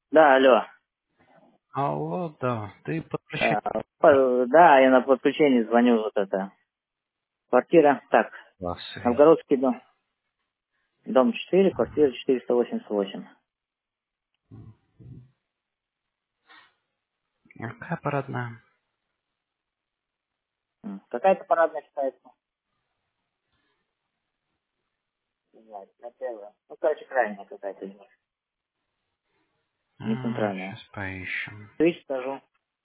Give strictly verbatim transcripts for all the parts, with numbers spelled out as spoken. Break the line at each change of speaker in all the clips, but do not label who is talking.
Да, алло.
Алло, да, ты
А,
подключи.
по- Да, я на подключении звоню, вот это. Квартира, так,
Ласый.
Новгородский дом. Дом четыре, квартира четыреста восемьдесят восемь.
Какая парадная?
М, Какая-то парадная считается? Не знаю, на первая. Ну, короче, крайняя какая-то. Не центральная.
Сейчас поищем.
Тысяч скажу.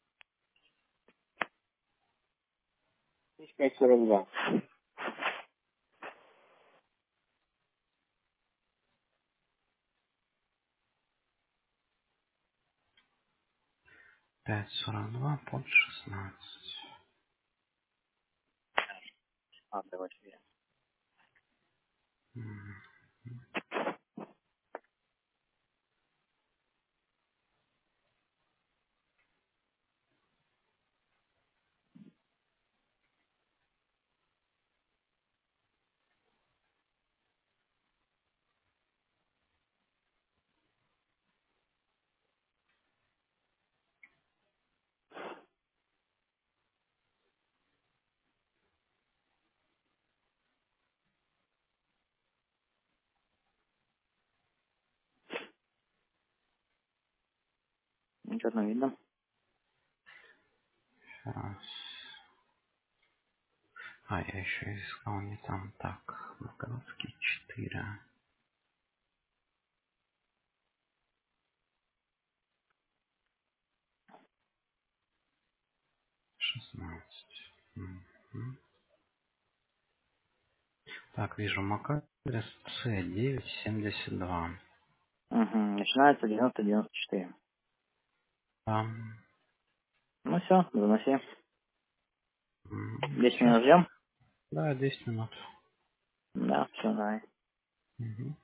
Тысяч пять сорок два.
пять сорок два под шестнадцать.
А, давайте. Ничего не видно.
Сейчас. А, я еще искал не там. Так, Новгородский четыре. шестнадцать. Мгм. Так, вижу МАК-адрес С девять семьдесят два.
Угу. Начинается девяносто девяносто четыре.
Там.
Ну все, заноси. Десять
Сейчас.
минут ждем?
Да, десять минут.
Да, все, давай.
Мгм.